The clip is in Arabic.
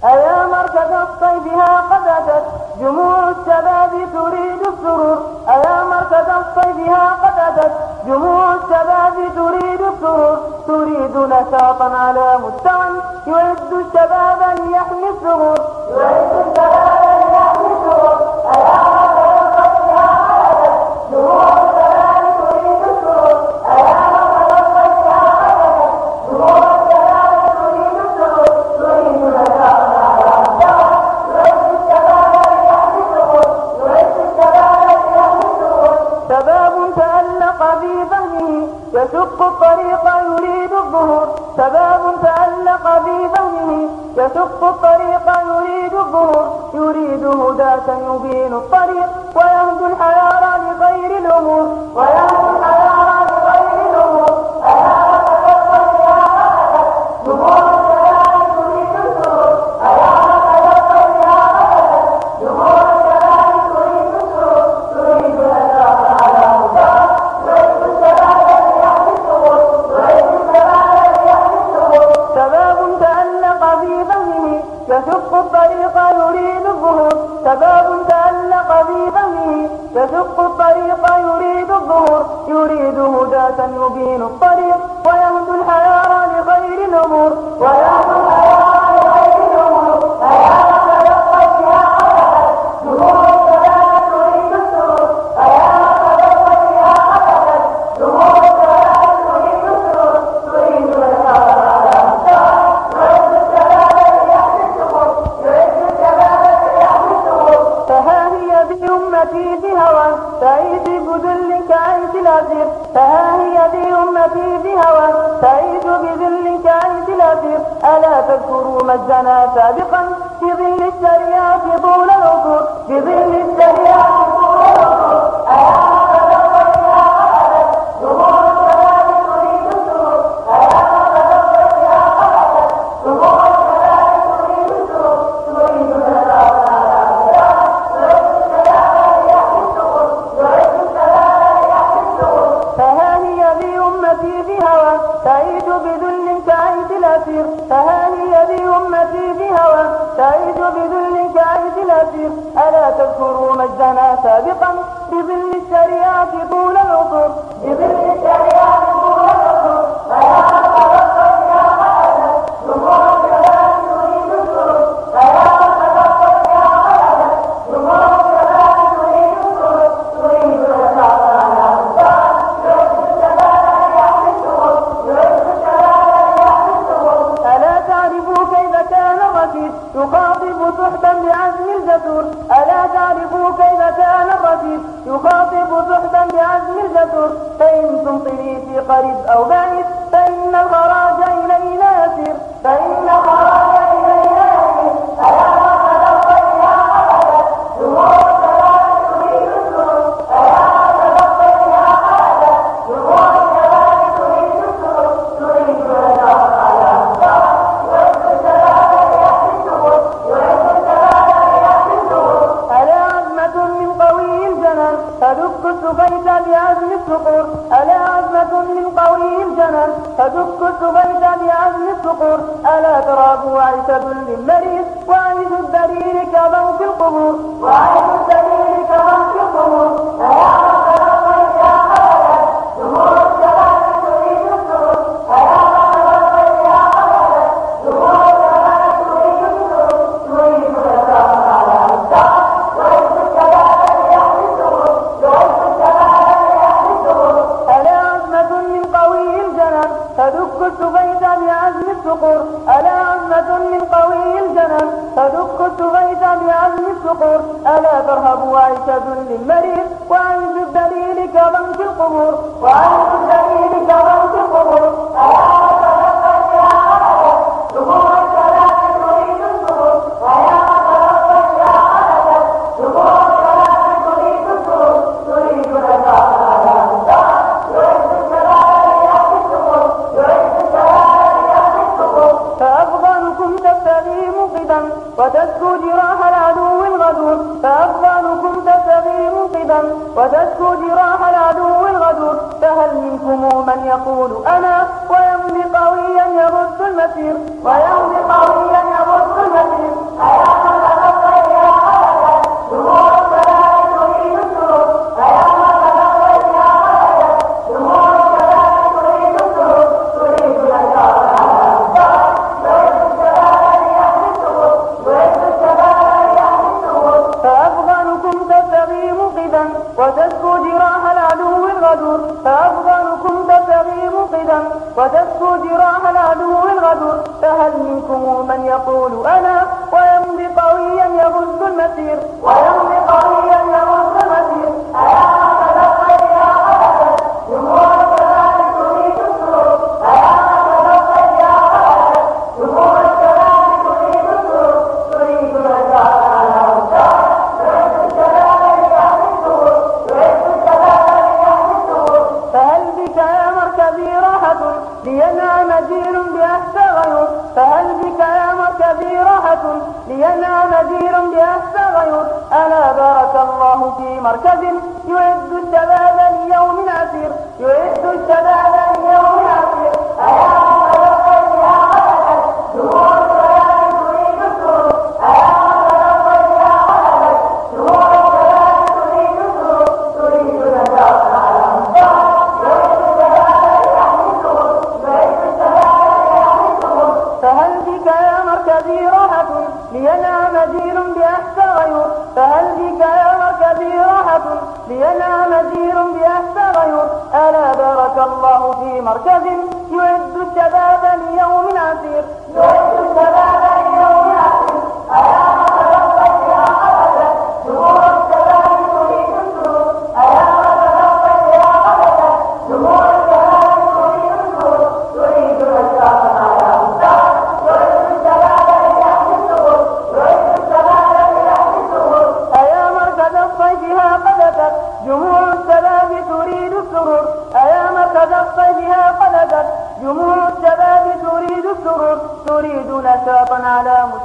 أيا مركز الصيف ها قد أتت جموع الشباب تريد السرور. أيا مركز الصيف ها قد أتت جموع الشباب تريد السرور. تريد نشاطا على مستوى يعد الشباب ليحمي الثغور. يعد الشباب ليحمي الثغور. أيا مركز الصيف ها قد أتت جموع الشباب تريد السرور. أيا مركز الصيف ها قد أتت جموع الشباب تريد السرور. تريد نشاطا شباب تألق في فهمه يشق الطريق يريد الظهور. شباب تألق في فهمه يشق الطريق يريد الظهور. يريد هداة يبين الطريق ويهدي الحيارى لغير الأمور. ويهدي الحيارى لغير الأمور. أيا مركز الصيف ها قد أتت جموع الشباب تريد السرور. أيا مركز الصيف ها قد أتت جموع الشباب تريد السرور. تريد نشاطا على مستوى يعد الشباب ليحمي الثغور. يعد الشباب ليحمي الثغور. شباب تألق في فهمه يشق الطريق يريد الظهور. شباب تألق في فهمه يشق الطريق يريد الظهور. يريد هداة يبين الطريق ويهدي الحيارى لغير الأمور. ويهدي الحيارى لغير الأمور. أيا مركز الصيف ها قد أتت جموع الشباب تريد السرور. أيا مركز الصيف ها قد أتت جموع الشباب تريد السرور. تريد نشاطا على مستوى يعد الشباب ليحمي الثغور. يعد الشباب ليحمي الثغور. فها هي بأمتي في هوى تعيش بذل كعيش الأسير. فها هي بأمتي في هوى تعيش بذل كعيش الأسير. ألا تذكروا مجدنا سابقا في ظل الشريعة طول العصور. في ظل الشريعة طول العصور. أيا مركز الصيف ها قد أتت جموع الشباب تريد السرور. أيا مركز الصيف ها قد أتت جموع الشباب تريد السرور. تريد نشاطا على مستوى يعد الشباب ليحمي الثغور. يعد الشباب ليحمي الثغور. فها هي بأمتي في هوى تعيش بذل كعيش الأسير. فها هي بأمتي في هوى تعيش بذل كعيش الأسير. ألا تذكروا مجدنا سابقا بظل الشريعة طول العصور. بظل الشريعة طول العصور. أيا مركز الصيف ها قد أتت جموع الشباب تريد السرور. أيا مركز الصيف ها قد أتت جموع الشباب تريد السرور. تريد نشاطا على مستوى يعد الشباب ليحمي الثغور. يعد الشباب ليحمي الثغور. ألا تعرفوا كيف كان الرشيد يخاطب سحبا بعزم الجسور. ألا تعرفوا كيف كان الرشيد يخاطب سحبا بعزم الجسور. فإن تمطري في قريب أو بعيد فإن الخراج إلينا يسير. فإن الخراج إلينا يسير. أيا مركز الصيف ها قد أتت جموع الشباب تريد السرور. أيا مركز الصيف ها قد أتت جموع الشباب تريد السرور. تريد نشاطا على مستوى يعد الشباب ليحمي الثغور. يعد الشباب ليحمي الثغور. ألا عزمة من قوي الجنان تدك السبيت بعزم الصقور. ألا عزمة من قوي الجنان تدك السبيت بعزم الصقور. ألا ترابوا عيش ذل المريض وعيش الدليل كضوء القبور. وعيش الدليل كضوء القبور. أيا مركز الصيف ها قد أتت جموع الشباب تريد السرور. أيا مركز الصيف ها قد أتت جموع الشباب تريد السرور. تريد نشاطا على مستوى يعد الشباب ليحمي الثغور. يعد الشباب ليحمي الثغور. ألا عزمة من قوي الجنان تدك السبيت بعزم الصقور. ألا عزمة من قوي الجنان تدك السبيت بعزم الصقور. ألا ترهبوا عيش ذل المريض وعيش الدليل كضنك القبور. وعيش الدليل كضنك القبور. أيا مركز الصيف ها قد أتت جموع الشباب تريد السرور. أيا مركز الصيف ها قد أتت جموع الشباب تريد السرور. تريد نشاطا على مستوى يعد الشباب ليحمي الثغور. يعد الشباب ليحمي الثغور. فأفغانكم تبتغي موقدا وتشكو جراح العدو الغدور. فأفغانكم تبتغي موقدا وتشكو جراح العدو الغدور. فهل منكم من يقول أنا ويمضي قويا يرد المسير. ويمضي قويا يرد المسير. فهل منكم من يقول أنا ويمضي قويا يغز المسير ويمضي قويا يغز المسير أيا تلقى يا غلبة جمهور الشباب تريد السرور أيا تلقى يا غلبة جمهور الشباب تريد السرور تريد النجاة على وجهه يعد الشباب ليحمي السرور يعد الشباب ليحمي السرور فهل بك يا مركبي راحة لينعم جيل بأحسى غيور فهل بك يا مركبي راحة لينعم جيل بأحسى غيور ألا بارك الله في مركز يعد الشباب ليوم عسير يعد الشباب ليوم عسير أيا تلقى يا غلبة جمهور الشباب تريد السرور أيا تلقى يا غلبة جمهور الشباب تريد السرور تريد النجاة على وجهه يعد الشباب ليحمي السرور يعد الشباب ليحمي السرور فهل بك يا مركبي راحة لينعم جيل بأحسى غيور فهل بك يا مركبي راحة لينعم جيل بأحسى غيور ألا بارك الله في مركز يعد الشباب ليوم عسير يعد الشباب ليوم عسير أيا تلقى يا غلبة جمهور الشباب تريد السرور أيا تلقى يا غلبة جمهور الشباب تريد السرور تريد النجاة على وجهه يعد الشباب ليحمي السرور يعد الشباب ليحمي السرور أيا مركز الصيف ها قد أتت جموع الشباب تريد السرور أيا مركز الصيف ها قد أتت جموع الشباب تريد السرور تريد نشاطا على